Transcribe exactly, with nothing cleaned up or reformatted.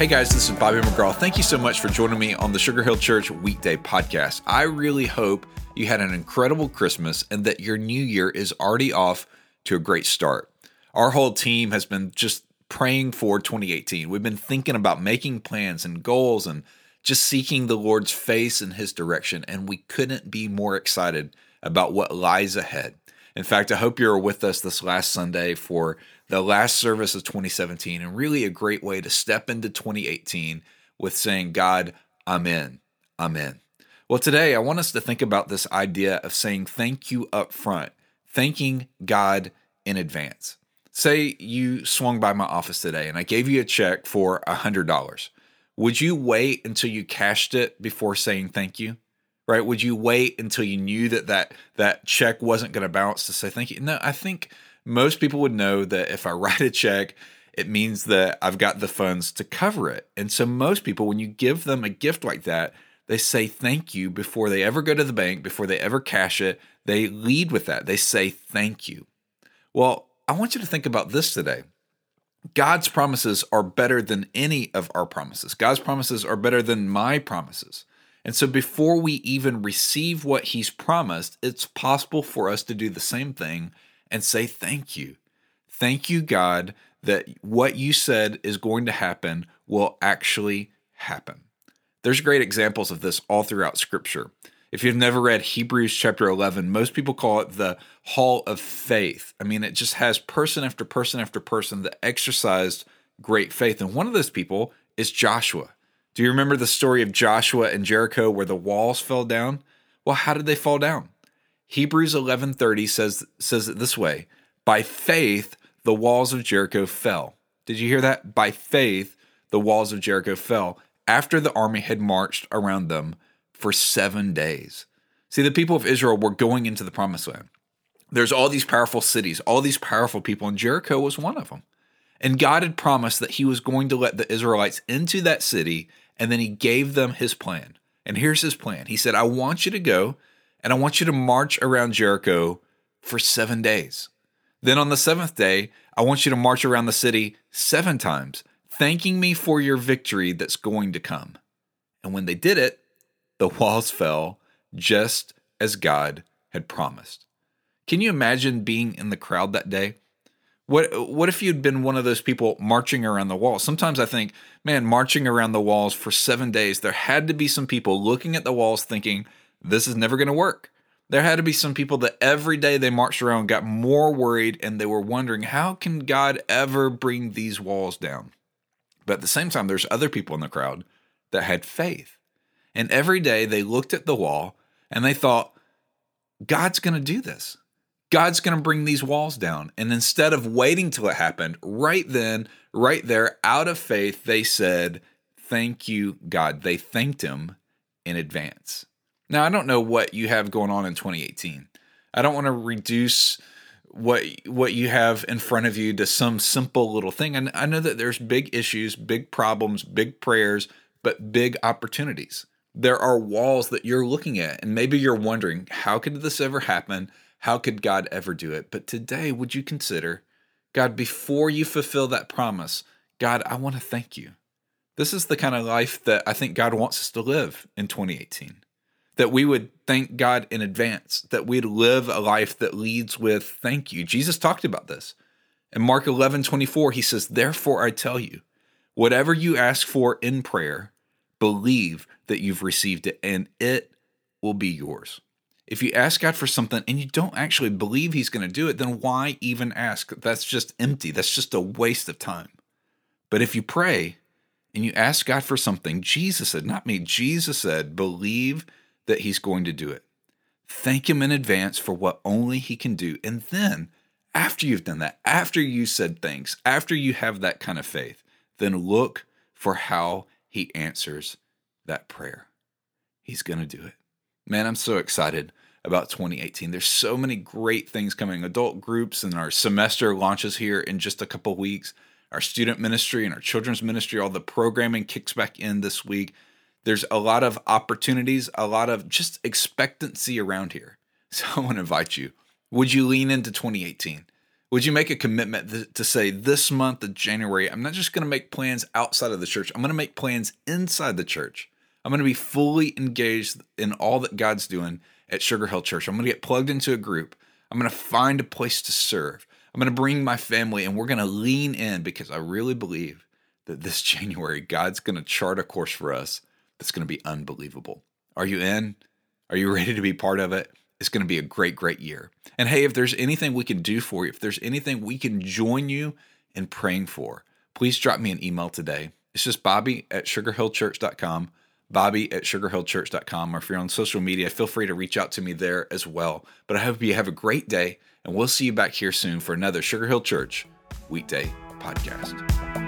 Hey guys, this is Bobby McGraw. Thank you so much for joining me on the Sugar Hill Church Weekday Podcast. I really hope you had an incredible Christmas and that your new year is already off to a great start. Our whole team has been just praying for twenty eighteen. We've been thinking about making plans and goals and just seeking the Lord's face and His direction, and we couldn't be more excited about what lies ahead. In fact, I hope you're with us this last Sunday for the last service of twenty seventeen, and really a great way to step into twenty eighteen with saying, God, I'm in, I'm in. Well, today I want us to think about this idea of saying thank you up front, thanking God in advance. Say you swung by my office today and I gave you a check for one hundred dollars. Would you wait until you cashed it before saying thank you? Right? Would you wait until you knew that that, that check wasn't going to bounce to say thank you? No, I think most people would know that if I write a check, it means that I've got the funds to cover it. And so most people, when you give them a gift like that, they say thank you before they ever go to the bank, before they ever cash it. They lead with that. They say thank you. Well, I want you to think about this today. God's promises are better than any of our promises. God's promises are better than my promises. And so before we even receive what He's promised, it's possible for us to do the same thing and say thank you. Thank you, God, that what you said is going to happen will actually happen. There's great examples of this all throughout Scripture. If you've never read Hebrews chapter eleven, most people call it the Hall of Faith. I mean, it just has person after person after person that exercised great faith. And one of those people is Joshua. Do you remember the story of Joshua and Jericho where the walls fell down? Well, how did they fall down? Hebrews eleven thirty says, says it this way: by faith, the walls of Jericho fell. Did you hear that? By faith, the walls of Jericho fell after the army had marched around them for seven days. See, the people of Israel were going into the promised land. There's all these powerful cities, all these powerful people, and Jericho was one of them. And God had promised that He was going to let the Israelites into that city, and then He gave them His plan. And here's His plan. He said, I want you to go, and I want you to march around Jericho for seven days. Then on the seventh day, I want you to march around the city seven times, thanking me for your victory that's going to come. And when they did it, the walls fell just as God had promised. Can you imagine being in the crowd that day? What what if you'd been one of those people marching around the walls? Sometimes I think, man, marching around the walls for seven days, there had to be some people looking at the walls thinking, this is never going to work. There had to be some people that every day they marched around got more worried and they were wondering, how can God ever bring these walls down? But at the same time, there's other people in the crowd that had faith. And every day they looked at the wall and they thought, God's going to do this. God's going to bring these walls down. And instead of waiting till it happened, right then, right there, out of faith, they said, thank you, God. They thanked Him in advance. Now, I don't know what you have going on in twenty eighteen. I don't want to reduce what what you have in front of you to some simple little thing. And I know that there's big issues, big problems, big prayers, but big opportunities. There are walls that you're looking at, and maybe you're wondering, how could this ever happen? How could God ever do it? But today, would you consider, God, before you fulfill that promise, God, I want to thank you. This is the kind of life that I think God wants us to live in twenty eighteen. That we would thank God in advance, that we'd live a life that leads with thank you. Jesus talked about this. In Mark eleven twenty-four, He says, therefore I tell you, whatever you ask for in prayer, believe that you've received it and it will be yours. If you ask God for something and you don't actually believe He's going to do it, then why even ask? That's just empty. That's just a waste of time. But if you pray and you ask God for something, Jesus said, not me, Jesus said, believe that He's going to do it. Thank Him in advance for what only He can do. And then after you've done that, after you said thanks, after you have that kind of faith, then look for how He answers that prayer. He's going to do it. Man, I'm so excited about twenty eighteen. There's so many great things coming. Adult groups and our semester launches here in just a couple weeks. Our student ministry and our children's ministry, all the programming kicks back in this week. There's a lot of opportunities, a lot of just expectancy around here. So I want to invite you. Would you lean into twenty eighteen? Would you make a commitment th- to say this month of January, I'm not just going to make plans outside of the church. I'm going to make plans inside the church. I'm going to be fully engaged in all that God's doing at Sugar Hill Church. I'm going to get plugged into a group. I'm going to find a place to serve. I'm going to bring my family, and we're going to lean in because I really believe that this January, God's going to chart a course for us that's going to be unbelievable. Are you in? Are you ready to be part of it? It's going to be a great, great year. And hey, if there's anything we can do for you, if there's anything we can join you in praying for, please drop me an email today. It's just Bobby at sugar hill church dot com, Bobby at sugar hill church dot com. Or if you're on social media, feel free to reach out to me there as well. But I hope you have a great day, and we'll see you back here soon for another Sugar Hill Church Weekday Podcast.